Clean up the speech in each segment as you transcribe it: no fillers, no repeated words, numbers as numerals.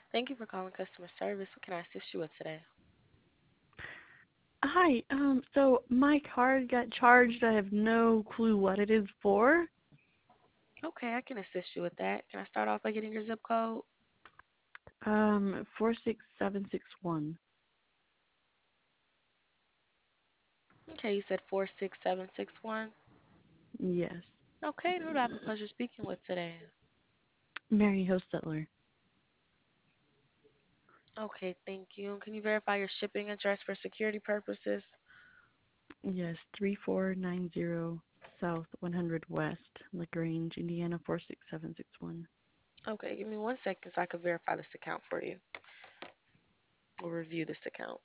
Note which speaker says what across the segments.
Speaker 1: Thank you for calling customer service. What can I assist you with today?
Speaker 2: Hi, so my card got charged. I have no clue what it is for.
Speaker 1: Okay, I can assist you with that. Can I start off by getting your zip code?
Speaker 2: 46761.
Speaker 1: Okay, you said 46761.
Speaker 2: Yes.
Speaker 1: Okay, who do I have the pleasure of speaking with today?
Speaker 2: Mary Hostetler.
Speaker 1: Okay, thank you. Can you verify your shipping address for security purposes?
Speaker 2: Yes, 3490 South 100 West, LaGrange, Indiana 46761.
Speaker 1: Okay, give me 1 second so I can verify this account for you. We'll review this account.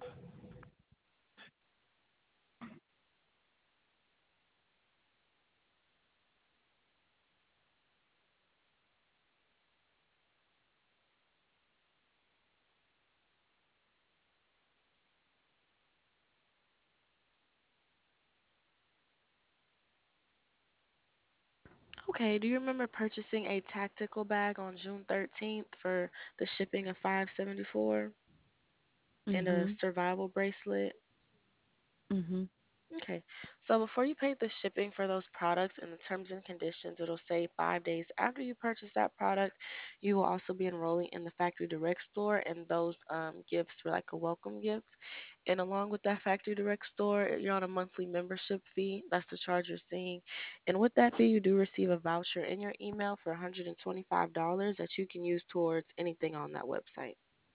Speaker 1: Okay, do you remember purchasing a tactical bag on June 13th for the shipping of 574 and a
Speaker 2: Mhm.
Speaker 1: survival bracelet?
Speaker 2: Mhm.
Speaker 1: Okay, so before you pay the shipping for those products in the terms and conditions, it'll say 5 days after you purchase that product, you will also be enrolling in the Factory Direct store, and those gifts were like a welcome gift. And along with that Factory Direct store, you're on a monthly membership fee. That's the charge you're seeing. And with that fee, you do receive a voucher in your email for $125 that you can use towards anything on that website.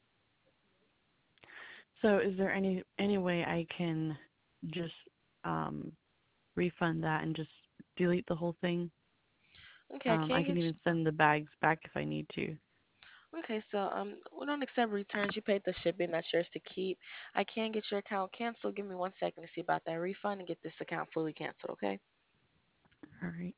Speaker 2: So is there any way I can just um refund that and just delete the whole thing?
Speaker 1: Okay, I
Speaker 2: I
Speaker 1: can
Speaker 2: can
Speaker 1: get you.
Speaker 2: even send the bags back if I need to.
Speaker 1: Okay, so we don't accept returns. You paid the shipping, that's yours to keep. I can get your account canceled. Give me 1 second to see about that refund and get this account fully canceled, okay?
Speaker 2: All right.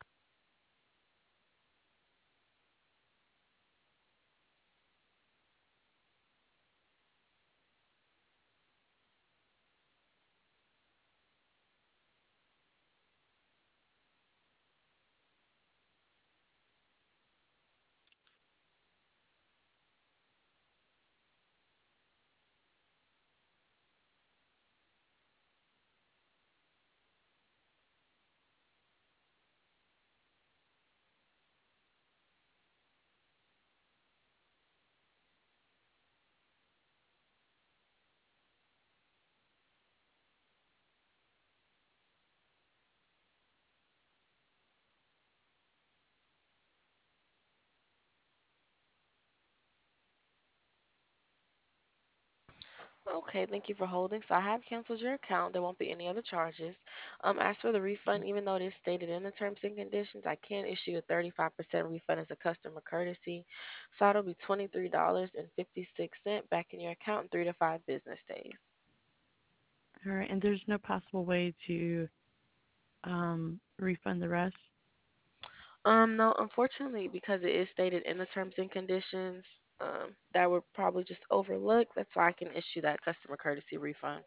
Speaker 1: Okay, thank you for holding. So I have canceled your account. There won't be any other charges. As for the refund, even though it is stated in the terms and conditions, I can issue a 35% refund as a customer courtesy. So it'll be $23.56 back in your account in 3 to 5 business days.
Speaker 2: All right. And there's no possible way to refund the rest?
Speaker 1: No, unfortunately, because it is stated in the terms and conditions, that were probably just overlooked. That's why I can issue that customer courtesy refund.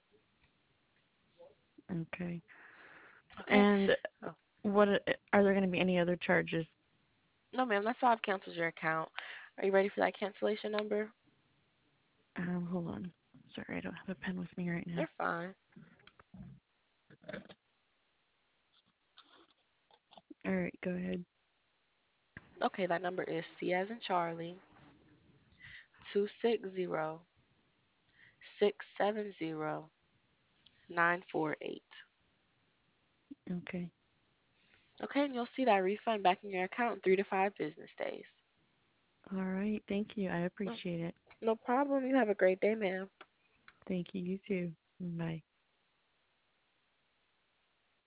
Speaker 2: Okay.
Speaker 1: Okay.
Speaker 2: And
Speaker 1: Oh,
Speaker 2: what are there going to be any other charges?
Speaker 1: no, ma'am, that's why I've canceled your account. Are you ready for that cancellation number?
Speaker 2: Hold on. Sorry, I don't have a pen with me right
Speaker 1: You're
Speaker 2: now.
Speaker 1: fine.
Speaker 2: All right, go ahead.
Speaker 1: Okay, that number is C as in Charlie, 260-670-948.
Speaker 2: Okay.
Speaker 1: Okay, and you'll see that refund back in your account in 3 to 5 business days.
Speaker 2: All right. Thank you. I
Speaker 1: No,
Speaker 2: appreciate it.
Speaker 1: no problem. You have a great day, ma'am.
Speaker 2: Thank you. You too. Bye.